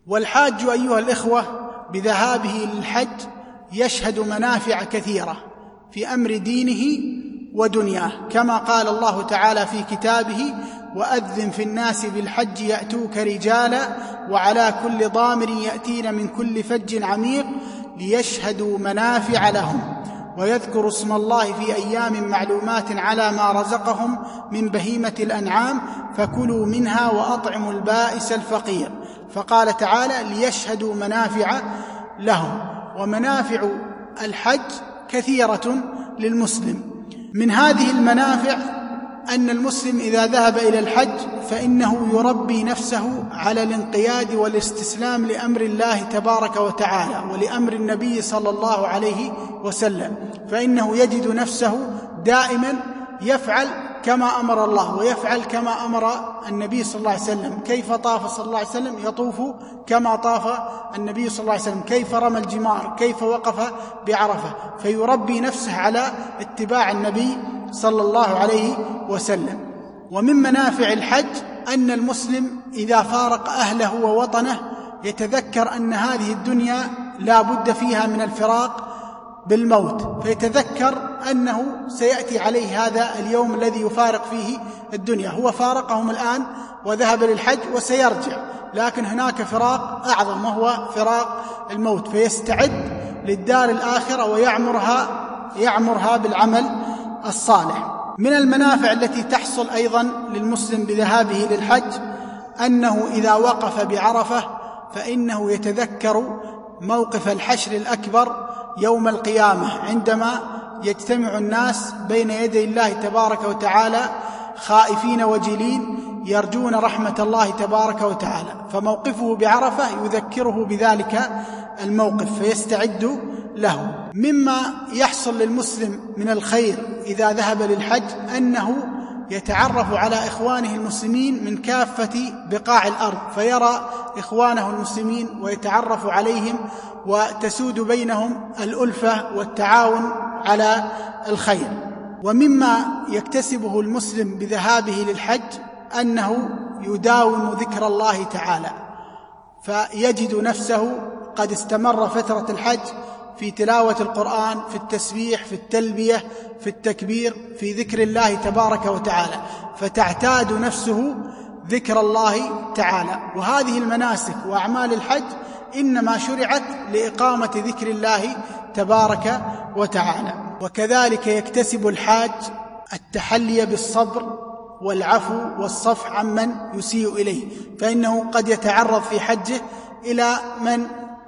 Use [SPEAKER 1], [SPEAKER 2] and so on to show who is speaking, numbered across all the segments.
[SPEAKER 1] والحاج أيها الإخوة بذهابه للحج يشهد منافع كثيرة في أمر دينه ودنياه، كما قال الله تعالى في كتابه: وأذن في الناس بالحج يأتوك رجالا وعلى كل ضامر يأتين من كل فج عميق ليشهدوا منافع لهم ويذكروا اسم الله في أيام معلومات على ما رزقهم من بهيمة الأنعام فكلوا منها وأطعموا البائس الفقير. فقال تعالى: ليشهدوا منافع لهم. ومنافع الحج كثيرة للمسلم. من هذه المنافع أن المسلم إذا ذهب إلى الحج فإنه يربي نفسه على الانقياد والاستسلام لأمر الله تبارك وتعالى ولأمر النبي صلى الله عليه وسلم، فإنه يجد نفسه دائما يفعل كما أمر الله ويفعل كما أمر النبي صلى الله عليه وسلم. كيف طاف صلى الله عليه وسلم؟ يطوف كما طاف النبي صلى الله عليه وسلم. كيف رمى الجمار؟ كيف وقف بعرفة؟ فيربي نفسه على اتباع النبي صلى الله عليه وسلم. ومن منافع الحج أن المسلم إذا فارق أهله ووطنه يتذكر أن هذه الدنيا لا بد فيها من الفراق بالموت، فيتذكر أنه سيأتي عليه هذا اليوم الذي يفارق فيه الدنيا. هو فارقهم الآن وذهب للحج وسيرجع، لكن هناك فراق أعظم وهو فراق الموت، فيستعد للدار الآخرة ويعمرها بالعمل الصالح. من المنافع التي تحصل أيضا للمسلم بذهابه للحج أنه إذا وقف بعرفة فإنه يتذكر موقف الحشر الأكبر يوم القيامة، عندما يجتمع الناس بين يدي الله تبارك وتعالى خائفين وجلين يرجون رحمة الله تبارك وتعالى، فموقفه بعرفة يذكره بذلك الموقف فيستعد له. مما يحصل للمسلم من الخير إذا ذهب للحج أنه يتعرف على إخوانه المسلمين من كافة بقاع الأرض، فيرى إخوانه المسلمين ويتعرف عليهم وتسود بينهم الألفة والتعاون على الخير. ومما يكتسبه المسلم بذهابه للحج أنه يداوم ذكر الله تعالى، فيجد نفسه قد استمر فترة الحج في تلاوة القرآن، في التسبيح، في التلبية، في التكبير، في ذكر الله تبارك وتعالى، فتعتاد نفسه ذكر الله تعالى. وهذه المناسك وأعمال الحج إنما شرعت لإقامة ذكر الله تبارك وتعالى. وكذلك يكتسب الحاج التحلي بالصبر والعفو والصفح عمن يسيء إليه، فإنه قد يتعرض في حجه إلى من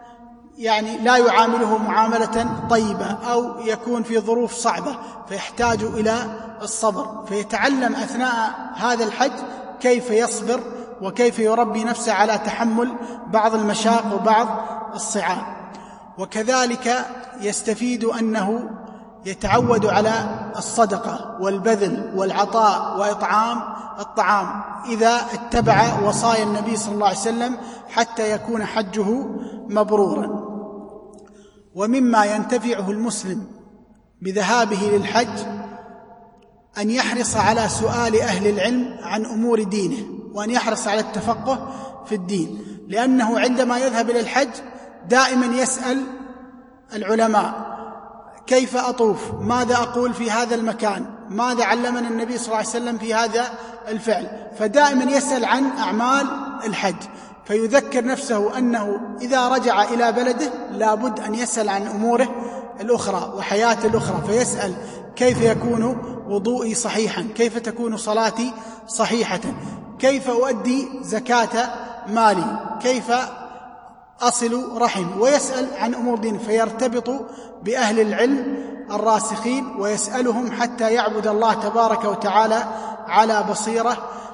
[SPEAKER 1] لا يعامله معاملة طيبة أو يكون في ظروف صعبة فيحتاج إلى الصبر، فيتعلم أثناء هذا الحج كيف يصبر وكيف يربي نفسه على تحمل بعض المشاق وبعض الصعاب. وكذلك يستفيد أنه يتعود على الصدقة والبذل والعطاء وإطعام الطعام إذا اتبع وصايا النبي صلى الله عليه وسلم حتى يكون حجه مبرورا. ومما ينتفعه المسلم بذهابه للحج أن يحرص على سؤال أهل العلم عن أمور دينه، وأن يحرص على التفقه في الدين، لأنه عندما يذهب إلى الحج دائما يسأل العلماء: كيف أطوف؟ ماذا أقول في هذا المكان؟ ماذا علمنا النبي صلى الله عليه وسلم في هذا الفعل؟ فدائما يسأل عن أعمال الحج، فيذكر نفسه أنه إذا رجع إلى بلده لابد أن يسأل عن أموره الأخرى وحياته الأخرى، فيسأل: كيف يكون وضوئي صحيحا؟ كيف تكون صلاتي صحيحة؟ كيف أؤدي زكاة مالي؟ كيف أصل رحمي؟ ويسأل عن أمور دين، فيرتبط بأهل العلم الراسخين ويسألهم حتى يعبد الله تبارك وتعالى على بصيرة